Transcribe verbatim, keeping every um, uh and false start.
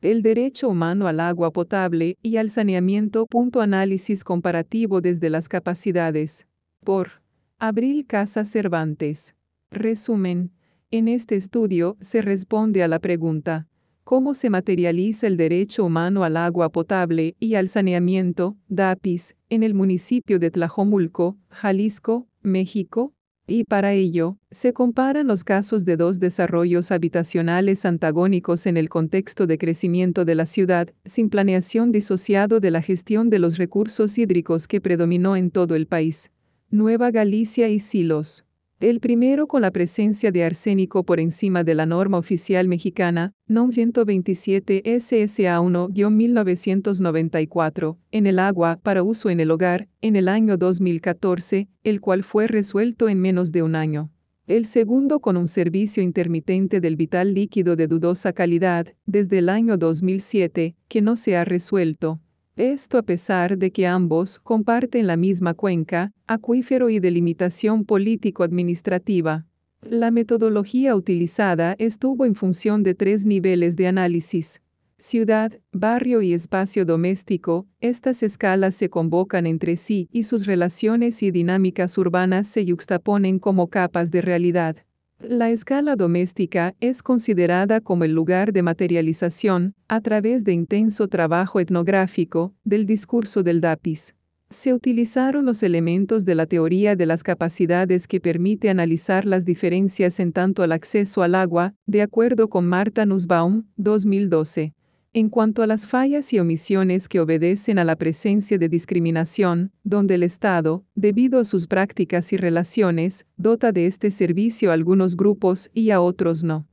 El derecho humano al agua potable y al saneamiento. Análisis comparativo desde las capacidades. Por Abril Casas Cervantes. Resumen. En este estudio se responde a la pregunta: ¿cómo se materializa el derecho humano al agua potable y al saneamiento, DAPIS, en el municipio de Tlajomulco, Jalisco, México? Y para ello, se comparan los casos de dos desarrollos habitacionales antagónicos en el contexto de crecimiento de la ciudad, sin planeación disociado de la gestión de los recursos hídricos que predominó en todo el país. Nueva Galicia y Silos. El primero con la presencia de arsénico por encima de la norma oficial mexicana, N O M ciento veintisiete S S A uno guión mil novecientos noventa y cuatro, en el agua para uso en el hogar, en el año dos mil catorce, el cual fue resuelto en menos de un año. El segundo con un servicio intermitente del vital líquido de dudosa calidad, desde el año dos mil siete, que no se ha resuelto. Esto a pesar de que ambos comparten la misma cuenca, acuífero y delimitación político-administrativa. La metodología utilizada estuvo en función de tres niveles de análisis: ciudad, barrio y espacio doméstico. Estas escalas se convocan entre sí y sus relaciones y dinámicas urbanas se yuxtaponen como capas de realidad. La escala doméstica es considerada como el lugar de materialización, a través de intenso trabajo etnográfico, del discurso del DAPIS. Se utilizaron los elementos de la teoría de las capacidades que permite analizar las diferencias en tanto al acceso al agua, de acuerdo con Marta Nussbaum, dos mil doce. En cuanto a las fallas y omisiones que obedecen a la presencia de discriminación, donde el Estado, debido a sus prácticas y relaciones, dota de este servicio a algunos grupos y a otros no.